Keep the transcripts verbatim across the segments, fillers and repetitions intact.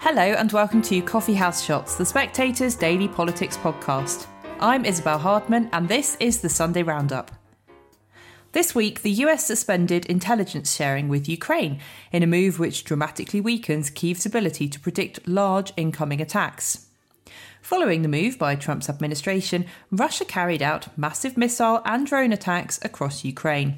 Hello and welcome to Coffee House Shots, the Spectator's daily politics podcast. I'm Isabel Hardman and this is the Sunday Roundup. This week, the U S suspended intelligence sharing with Ukraine in a move which dramatically weakens Kyiv's ability to predict large incoming attacks. Following the move by Trump's administration, Russia carried out massive missile and drone attacks across Ukraine.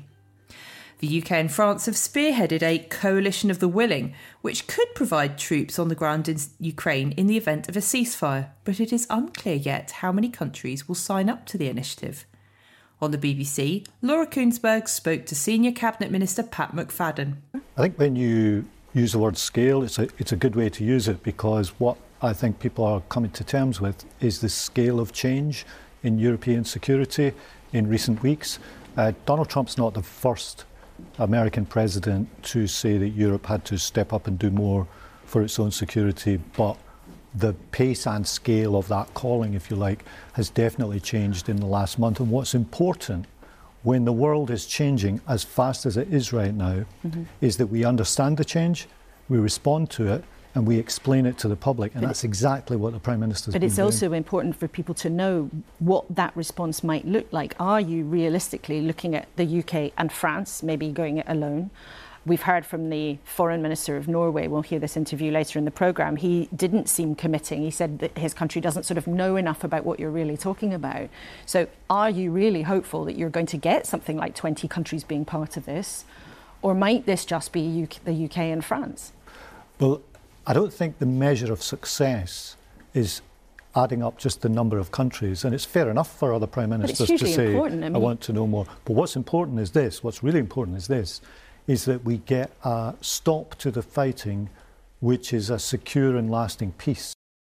The U K and France have spearheaded a coalition of the willing, which could provide troops on the ground in Ukraine in the event of a ceasefire, but it is unclear yet how many countries will sign up to the initiative. On the B B C, Laura Kuenssberg spoke to Senior Cabinet Minister Pat McFadden. I think when you use the word scale, it's a, it's a good way to use it, because what I think people are coming to terms with is the scale of change in European security in recent weeks. Uh, Donald Trump's not the first American president to say that Europe had to step up and do more for its own security, but the pace and scale of that calling, if you like, has definitely changed in the last month. And what's important when the world is changing as fast as it is right now mm-hmm. is that we understand the change, we respond to it, and we explain it to the public. And but that's exactly what the Prime Minister's been doing. But it's also important for people to know what that response might look like. Are you realistically looking at the U K and France, maybe going it alone? We've heard from the Foreign Minister of Norway, we'll hear this interview later in the programme, he didn't seem committing. He said that his country doesn't sort of know enough about what you're really talking about. So are you really hopeful that you're going to get something like twenty countries being part of this? Or might this just be U K, the U K and France? Well, I don't think the measure of success is adding up just the number of countries, and it's fair enough for other Prime Ministers to say, I, mean... I want to know more. But what's important is this, what's really important is this, is that we get a stop to the fighting, which is a secure and lasting peace.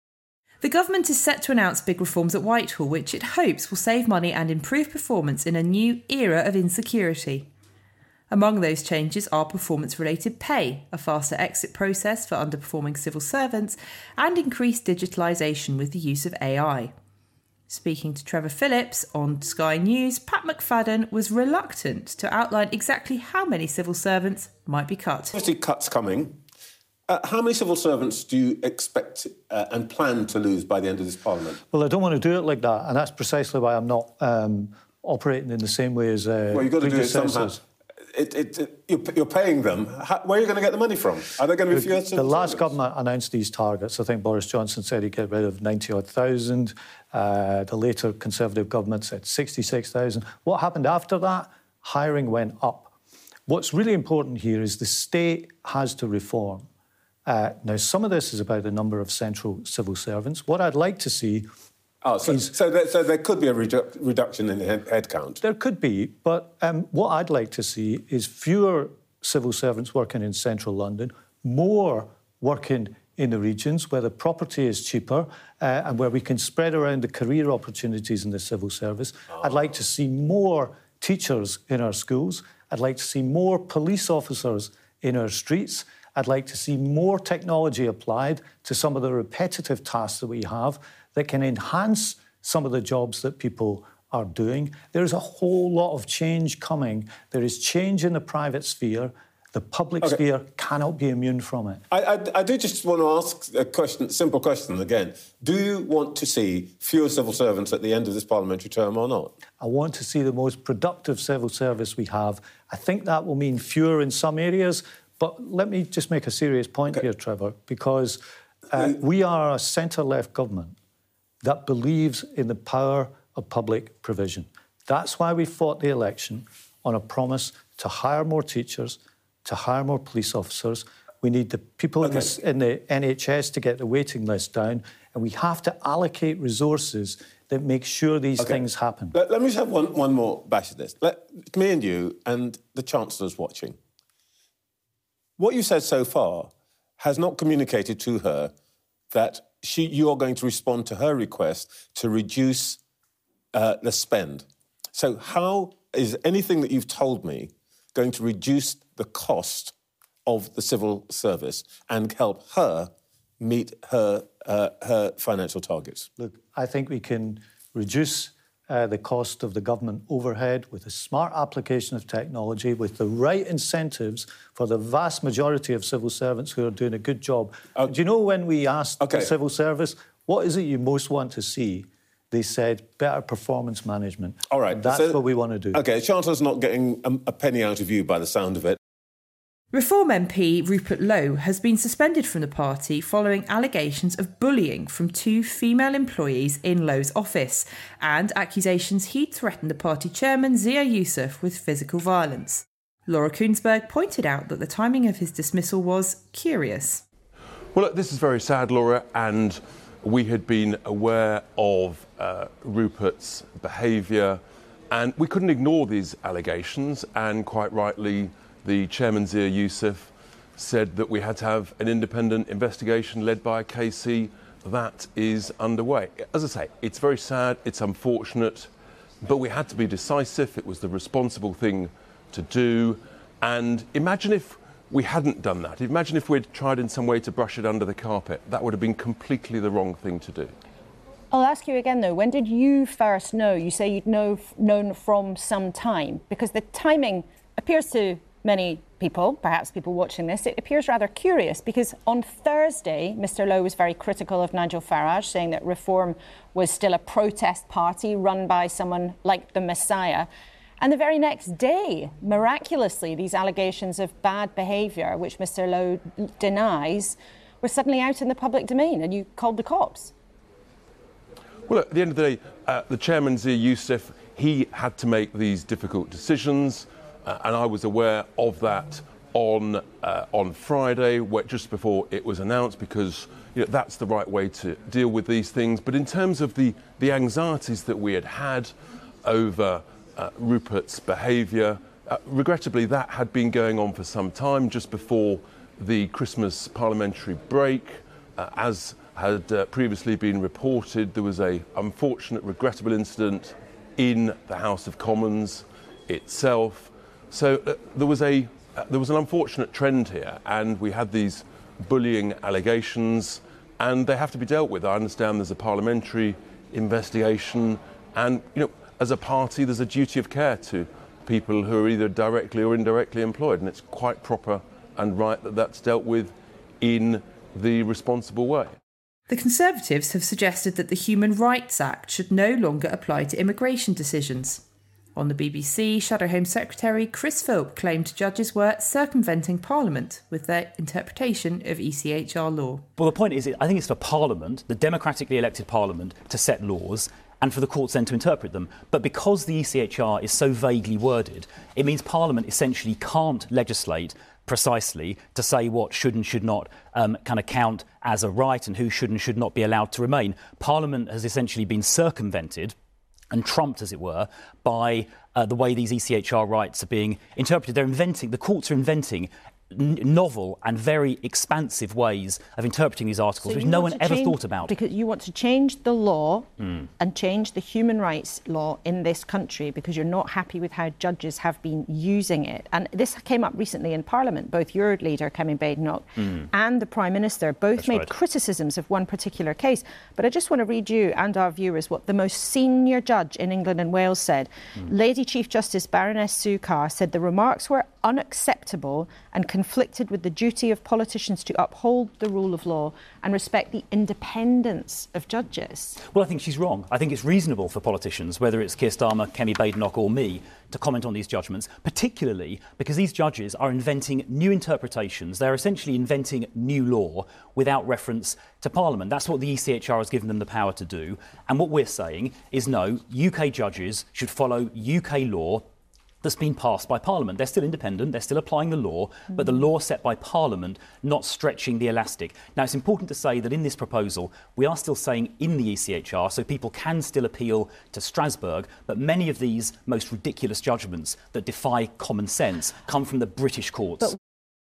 The government is set to announce big reforms at Whitehall, which it hopes will save money and improve performance in a new era of insecurity. Among those changes are performance-related pay, a faster exit process for underperforming civil servants, and increased digitalisation with the use of A I. Speaking to Trevor Phillips on Sky News, Pat McFadden was reluctant to outline exactly how many civil servants might be cut. Obviously, cuts coming. Uh, how many civil servants do you expect uh, and plan to lose by the end of this Parliament? Well, I don't want to do it like that, and that's precisely why I'm not um, operating in the same way as uh, well, you've got to do it somehow. It, it, it, you're, you're paying them. How, where are you going to get the money from? Are there going to be fewer? The, the last government announced these targets. I think Boris Johnson said he'd get rid of ninety-odd thousand. Uh, the later Conservative government said sixty-six thousand. What happened after that? Hiring went up. What's really important here is the state has to reform. Uh, now, some of this is about the number of central civil servants. What I'd like to see... Oh, so, is, so, there, so there could be a redu- reduction in head, head count? There could be, but um, what I'd like to see is fewer civil servants working in central London, more working in the regions where the property is cheaper uh, and where we can spread around the career opportunities in the civil service. Oh. I'd like to see more teachers in our schools. I'd like to see more police officers in our streets. I'd like to see more technology applied to some of the repetitive tasks that we have that can enhance some of the jobs that people are doing. There's a whole lot of change coming. There is change in the private sphere. The public okay. sphere cannot be immune from it. I, I, I do just want to ask a question, simple question again. Do you want to see fewer civil servants at the end of this parliamentary term or not? I want to see the most productive civil service we have. I think that will mean fewer in some areas, but let me just make a serious point okay. here, Trevor, because uh, we are a centre-left government that believes in the power of public provision. That's why we fought the election on a promise to hire more teachers, to hire more police officers. We need the people okay. in, the, in the N H S to get the waiting list down, and we have to allocate resources that make sure these okay. things happen. Let, let me just have one, one more bash at this. Let me and you and the Chancellor's watching. What you said so far has not communicated to her that she, you are going to respond to her request to reduce uh, the spend. So how is anything that you've told me going to reduce the cost of the civil service and help her meet her uh, her financial targets? Look, I think we can reduce uh, the cost of the government overhead with a smart application of technology, with the right incentives for the vast majority of civil servants who are doing a good job. Uh, Do you know when we asked okay. the civil service, what is it you most want to see? They said better performance management. All right. And that's so, what we want to do. OK, Chancellor's not getting a, a penny out of you by the sound of it. Reform M P Rupert Lowe has been suspended from the party following allegations of bullying from two female employees in Lowe's office and accusations he'd threatened the party chairman Zia Youssef with physical violence. Laura Kuenssberg pointed out that the timing of his dismissal was curious. Well, look, this is very sad, Laura, and we had been aware of uh, Rupert's behaviour and we couldn't ignore these allegations, and quite rightly the chairman, Zia Youssef, said that we had to have an independent investigation led by a K C. That is underway. As I say, it's very sad, it's unfortunate, but we had to be decisive. It was the responsible thing to do. And imagine if we hadn't done that. Imagine if we'd tried in some way to brush it under the carpet. That would have been completely the wrong thing to do. I'll ask you again, though, when did you first know? You say you'd know, known from some time, because the timing appears to many people, perhaps people watching this, it appears rather curious, because on Thursday, Mr Lowe was very critical of Nigel Farage, saying that Reform was still a protest party run by someone like the Messiah. And the very next day, miraculously, these allegations of bad behaviour, which Mr Lowe denies, were suddenly out in the public domain, and you called the cops. Well, at the end of the day, uh, the chairman, Zia Youssef, he had to make these difficult decisions, uh, and I was aware of that on uh, on Friday, where, just before it was announced, because you know, that's the right way to deal with these things. But in terms of the, the anxieties that we had had over uh, Rupert's behaviour, uh, regrettably, that had been going on for some time, just before the Christmas parliamentary break, uh, as had uh, previously been reported. There was a unfortunate, regrettable incident in the House of Commons itself. So uh, there was a uh, there was an unfortunate trend here, and we had these bullying allegations, and they have to be dealt with. I understand there's a parliamentary investigation, and you know, as a party, there's a duty of care to people who are either directly or indirectly employed, and it's quite proper and right that that's dealt with in the responsible way. The Conservatives have suggested that the Human Rights Act should no longer apply to immigration decisions. On the B B C, Shadow Home Secretary Chris Philp claimed judges were circumventing Parliament with their interpretation of E C H R law. Well, the point is, I think it's for Parliament, the democratically elected Parliament, to set laws and for the courts then to interpret them. But because the E C H R is so vaguely worded, it means Parliament essentially can't legislate precisely to say what should and should not um, kind of count as a right and who should and should not be allowed to remain. Parliament has essentially been circumvented and trumped, as it were, by uh, the way these E C H R rights are being interpreted. They're inventing, the courts are inventing n- novel and very expansive ways of interpreting these articles, so which no one ever change, thought about. Because you want to change the law mm. and change the human rights law in this country because you're not happy with how judges have been using it. And this came up recently in Parliament. Both your leader, Kemi Badenoch, mm. and the Prime Minister both That's made right. criticisms of one particular case. But I just want to read you and our viewers what the most senior judge in England and Wales said. Mm. Lady Chief Justice Baroness Sue Carr said the remarks were unacceptable and conflicted with the duty of politicians to uphold the rule of law and respect the independence of judges. Well, I think she's wrong. I think it's reasonable for politicians, whether it's Keir Starmer, Kemi Badenoch or me, to comment on these judgments, particularly because these judges are inventing new interpretations. They're essentially inventing new law without reference to Parliament. That's what the E C H R has given them the power to do. And what we're saying is no, U K judges should follow U K law that's been passed by Parliament. They're still independent, they're still applying the law, mm. but the law set by Parliament, not stretching the elastic. Now, it's important to say that in this proposal, we are still saying in the E C H R, so people can still appeal to Strasbourg, but many of these most ridiculous judgments that defy common sense come from the British courts. But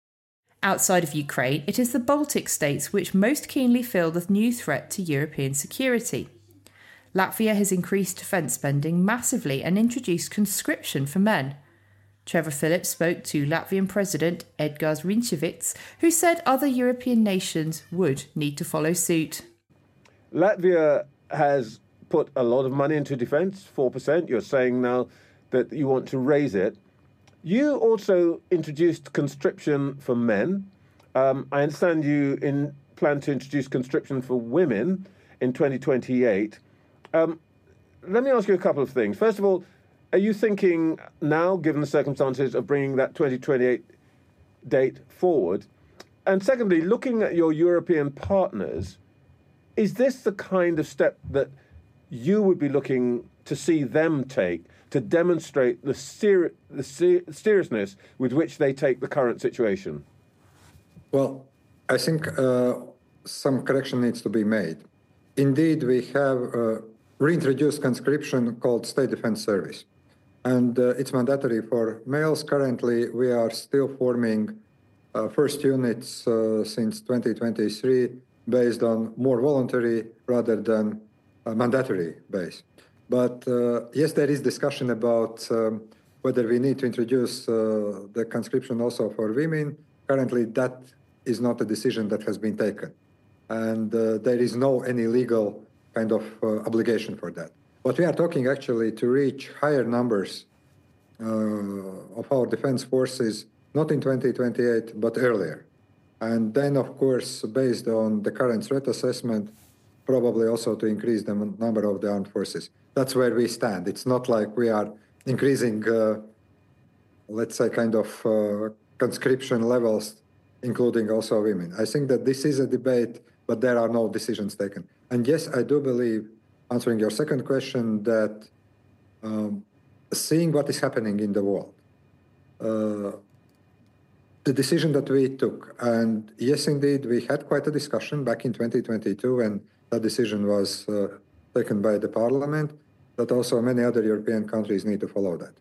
outside of Ukraine, it is the Baltic states which most keenly feel the new threat to European security. Latvia has increased defence spending massively and introduced conscription for men. Trevor Phillips spoke to Latvian President Edgars Rinkēvičs, who said other European nations would need to follow suit. Latvia has put a lot of money into defence, four percent. You're saying now that you want to raise it. You also introduced conscription for men. Um, I understand you in, plan to introduce conscription for women in twenty twenty-eight. Um, let me ask you a couple of things. First of all, are you thinking now, given the circumstances, of bringing that twenty twenty-eight date forward? And secondly, looking at your European partners, is this the kind of step that you would be looking to see them take to demonstrate the, ser- the ser- seriousness with which they take the current situation? Well, I think uh, some correction needs to be made. Indeed, we have uh, reintroduced conscription called State Defense Service. And uh, it's mandatory for males. Currently, we are still forming uh, first units uh, since twenty twenty-three based on more voluntary rather than a mandatory base. But uh, yes, there is discussion about um, whether we need to introduce uh, the conscription also for women. Currently, that is not a decision that has been taken. And uh, there is no any legal kind of uh, obligation for that. What we are talking actually to reach higher numbers uh, of our defense forces, not in twenty twenty-eight, but earlier. And then, of course, based on the current threat assessment, probably also to increase the number of the armed forces. That's where we stand. It's not like we are increasing, uh, let's say, kind of uh, conscription levels, including also women. I think that this is a debate, but there are no decisions taken. And yes, I do believe, answering your second question, that um, seeing what is happening in the world, uh, the decision that we took, and yes, indeed, we had quite a discussion back in twenty twenty-two when that decision was uh, taken by the parliament, that also many other European countries need to follow that.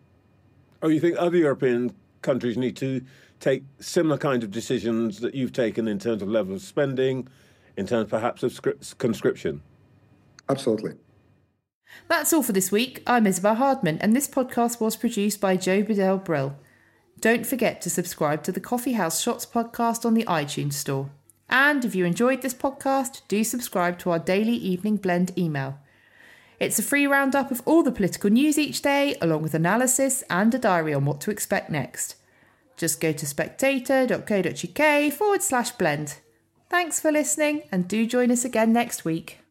Oh, you think other European countries need to take similar kind of decisions that you've taken in terms of level of spending, in terms perhaps of script, conscription? Absolutely. That's all for this week. I'm Isabel Hardman, and this podcast was produced by Joe Bedell Brill. Don't forget to subscribe to the Coffee House Shots podcast on the iTunes store. And if you enjoyed this podcast, do subscribe to our daily Evening Blend email. It's a free roundup of all the political news each day, along with analysis and a diary on what to expect next. Just go to spectator.co.uk forward slash blend. Thanks for listening, and do join us again next week.